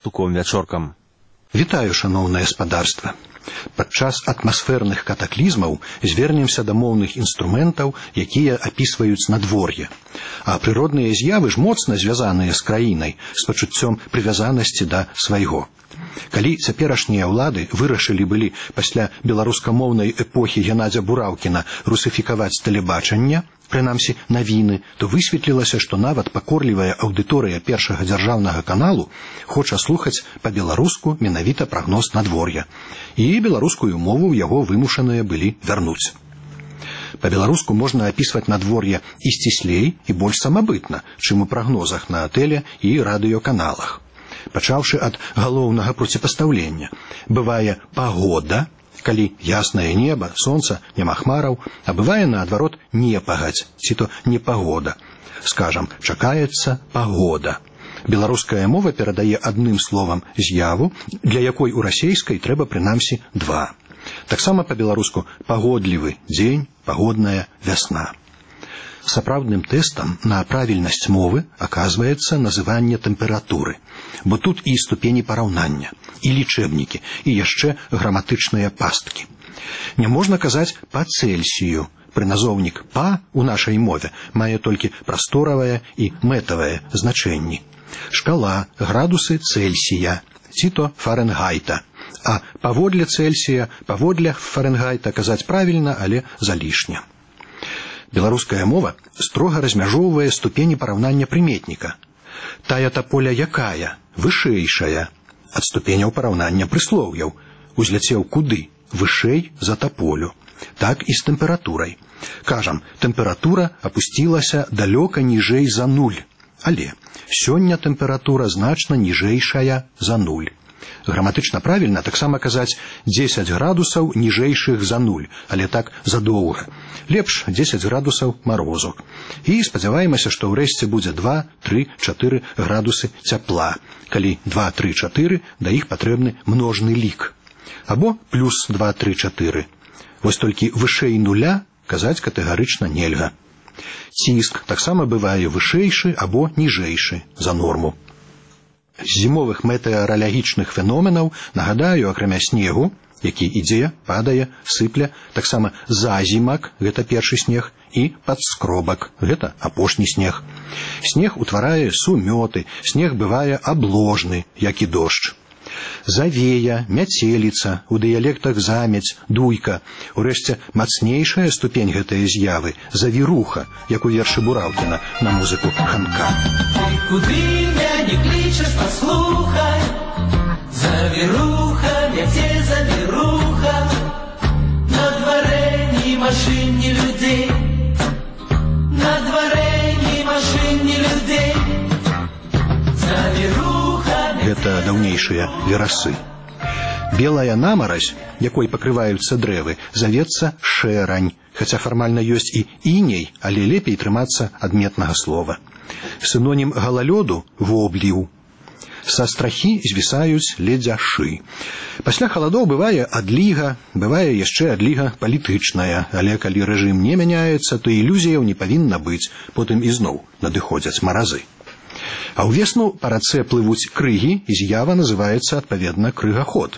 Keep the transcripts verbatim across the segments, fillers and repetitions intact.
Туком вячоркам. Вітаю, шаноўнае спадарства. Падчас атмасферных катаклізмаў звернемся да моўных інструментаў, якія апісваюць надвор'е. А прыродныя з'явы ж моцна звязаныя з краінай, з пачуццём прывязанасці да свайго. Калі цяперашнія ўлады вырашылі былі пасля беларускамоўнай эпохі Геннадзя Бураўкіна русыфікаваць тэлебачанне, прынамсі навіны, то высветлілася, што нават пакорлівая аўдыторыя першага дзяржаўнага каналу хоча слухаць па-беларуску менавіта прагноз надвор'я. І беларускую мову ў яго вымушаныя былі вярнуць. Па-беларуску можна апісваць надвор'е і сціслей, і больш самабытна, чым у прагнозах на тэле- і радыёканалах. Пачаўшы ад галоўнага проціпастаўлення. Бывае пагода, калі яснае неба, сонца, няма хмараў, а бывае, наадварот, непагадзь, ці то непагода. Скажам, чакаецца пагода. Беларуская мова перадае адным словам з'яву, для якой у расейскай трэба прынамсі два. Таксама па-беларуску пагодлівы дзень, пагодная вясна. Сапраўдным тэстам на правільнасць мовы аказваецца называнне тэмпературы, бо тут і ступені параўнання, і лічэбнікі, і яшчэ граматычныя пасткі. Не можна казаць па Цельсію. Прыназоўнік па у нашай мове мае толькі прасторавае і мэтавае значэнні. Шкала, градусы Цельсія, ці то Фарэнгайта. А паводле Цельсія, паводле Фарэнгайта казаць правільна, але залішне. Беларуская мова строга размяжоўвае ступені параўнання прыметніка. Тая таполя якая? Вышэйшая. Ад ступеняў параўнання прыслоўяў. Узляцеў куды? Вышэй за таполю. Так і з тэмпературай. Кажам, тэмпература апусцілася далёка ніжэй за нуль. Але сёння тэмпература значна ніжэйшая за нуль. Граматычна правільна таксама казаць дзесяць градусаў ніжэйшых за нуль, але так задоўга. Лепш дзесяць градусаў марозу. І спадзяваемся, што ўрэшце будзе два, тры, чатыры градусы цяпла. Калі два, тры, чатыры, да іх патрэбны множны лік. Або плюс два, тры, чатыры. Вось толькі вышэй нуля казаць катэгарычна нельга. Ціск таксама бывае вышэйшы або ніжэйшы за норму. З зімовых метэаралагічных феноменаў нагадаю, акрамя снегу, які ідзе, падае, сыпля, таксама зазімак, гэта першы снег, і падскробак, гэта апошні снег. Снег утварае сумёты, снег бывае абложны, як і дождж. Завея, мяцеліца, у дыялектах замець, дуйка. Урэшце, мацнейшая ступень гэтай з'явы – завіруха, як у вершы Бураўкіна на музыку Ханка. Ты куды мяне клічаш, паслухай, завіруха, мяцель завіруха, на дварэ ні машын, ні людзей, на дварэ ні машын, ні людзей, завіруха. Гэта даўнейшыя верасы. Белая намаразь, якой пакрываюцца дрэвы, завецца шэрань, хаця фармальна ёсць і іней, але лепей трымацца адметнага слова. Сінонім галалёду – вобліў. Са страхі звісаюць ледзяшы. Пасля халадоў бывае адліга, бывае яшчэ адліга палітычная, але калі рэжым не мяняецца, то ілюзіяў не павінна быць, потым ізноў надыходзяць маразы. А ў весну па рацэ плывуць крыгі, і з'ява называецца адпаведна крыгаход.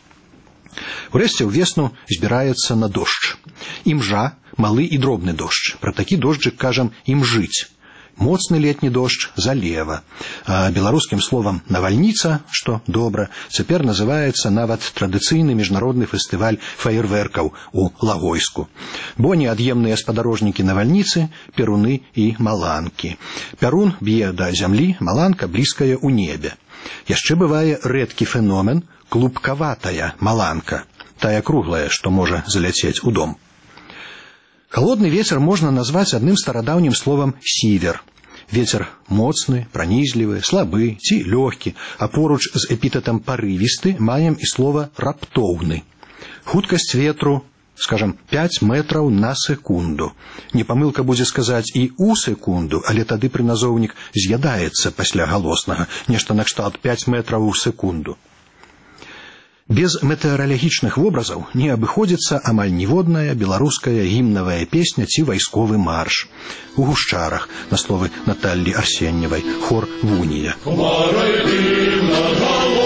Урэшце ў весну збіраецца на дождж. Імжа – малы і дробны дождж. Пра такі дожджык кажам імжыць. Моцны летні дождж – залева. А беларускім словам навальніца, што добра, цяпер называецца нават традыцыйны міжнародны фестываль фаерверкаў у Лагойску. Бо неад'емныя спадарожнікі навальніцы – перуны і маланкі. Пярун б'е да зямлі, маланка блізкая ў небе. Яшчэ бывае рэдкі феномен – клубкаватая маланка, тая круглая, што можа заляцець у дом. Халодны вецер можна назваць адным старадаўнім словам сівер. Вецер моцны, пранізлівы, слабы ці лёгкі, а поруч з эпітэтам парывісты маем і слова раптоўны. Хуткасць ветру, скажам, пяць метраў на секунду. Непамылка будзе сказаць і ў секунду, але тады прыназоўнік з'ядаецца пасля галоснага, нешта накшталт пяць метраў у секунду. Без метэаралагічных вобразаў не абыходзіцца амаль ніводная беларуская гімнавая песня ці вайсковы марш. У гушчарах, на словы Наталлі Арсеньевай, хор «Вунія».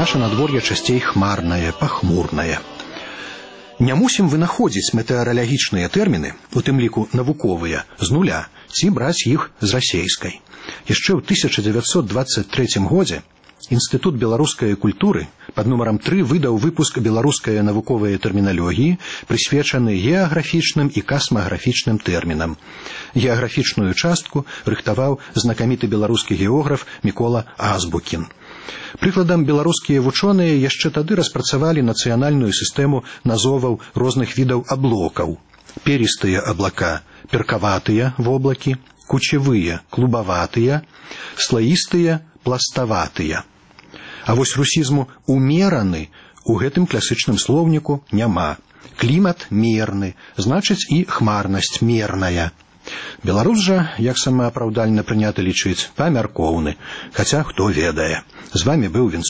наша надвор'е часцей хмарнае, пахмурнае. Не мусім вынаходзіць метэаралагічныя тэрміны, у тым ліку навуковыя, з нуля, ці браць іх з расейскай. Яшчэ ў тысяча дзевяцьсот дваццаць трэцім годзе Інстытут беларускай культуры пад нумарам тры выдаў выпуск беларускай навуковай тэрміналогіі, прысвечаны геаграфічным і касмаграфічным тэрмінам. Геаграфічную частку рыхтаваў знакаміты беларускі географ Мікола Азбукін. Прыкладам, беларускія вучоныя яшчэ тады распрацавалі нацыянальную сістэму назоваў розных відаў аблокаў. Перістыя аблака, перкаватыя воблакі, кучевыя, клубаватыя, слаістыя, пластаватыя. А вось русізму «умераны» у гэтым класычным слоўніку няма. Клімат мерны, значыць і хмарнасць мерная. Беларус жа, як самаапраўдальна прынята лічыць, памяркоўны, хаця хто ведае. З вамі быў Вінсент